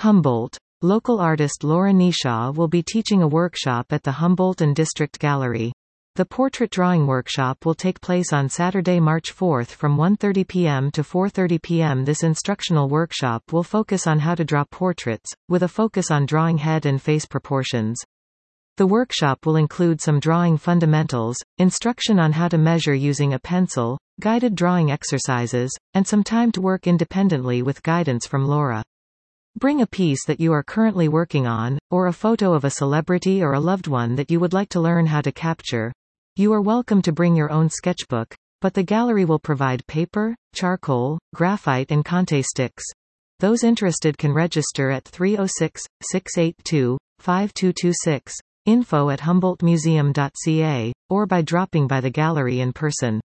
Humboldt. Local artist Laura Nishaw will be teaching a workshop at the Humboldt and District Gallery. The portrait drawing workshop will take place on Saturday, March 4 from 1:30 p.m. to 4:30 p.m. This instructional workshop will focus on how to draw portraits, with a focus on drawing head and face proportions. The workshop will include some drawing fundamentals, instruction on how to measure using a pencil, guided drawing exercises, and some time to work independently with guidance from Laura. Bring a piece that you are currently working on, or a photo of a celebrity or a loved one that you would like to learn how to capture. You are welcome to bring your own sketchbook, but the gallery will provide paper, charcoal, graphite and Conte sticks. Those interested can register at 306-682-5226, info@humboldtmuseum.ca, or by dropping by the gallery in person.